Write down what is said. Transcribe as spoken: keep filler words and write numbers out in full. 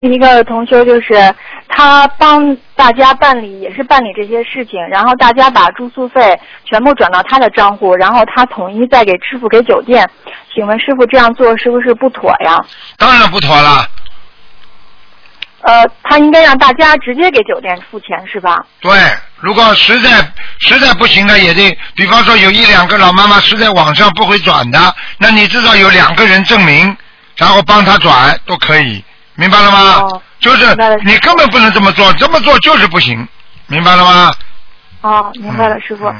一个同修就是他帮大家办理，也是办理这些事情，然后大家把住宿费全部转到他的账户，然后他统一再给支付给酒店。请问师傅这样做是不是不妥呀？ 当然不妥了。 呃，他应该让大家直接给酒店付钱是吧？ 对，如果实在实在不行的，也得，比方说有一两个老妈妈实在网上不会转的，那你至少有两个人证明，然后帮他转都可以。明白了吗？ 哦、 就是你根本不能这么做，这么做就是不行，明白了吗？ 哦，明白了，师傅。嗯